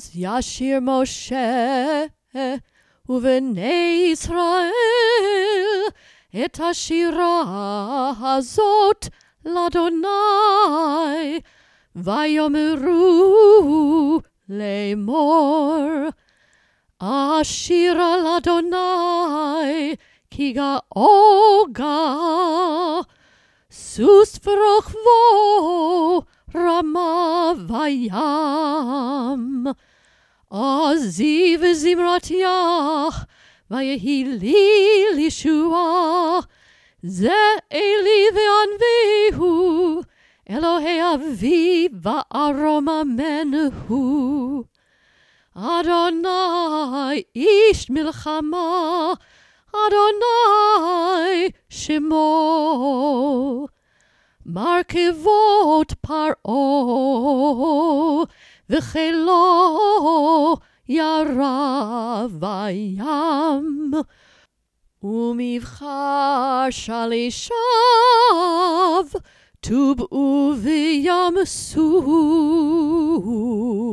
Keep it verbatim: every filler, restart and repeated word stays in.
אז ישיר משה ובני ישראל את השירה הזאת לאדוני, ויאמרו לאמור, אשירה לאדוני כי גאוגה, סוס ורוכבו רמה וים. עזי וזמרת יח, ויהי לי לישועה, זה אלי וענביהו, אלוהי אבי וארוממנו. אדוני איש מלחמה, אדוני שמו. מרכבות פרעה וחילו ירה בים, ומבחר שלישיו טובעו וימסו.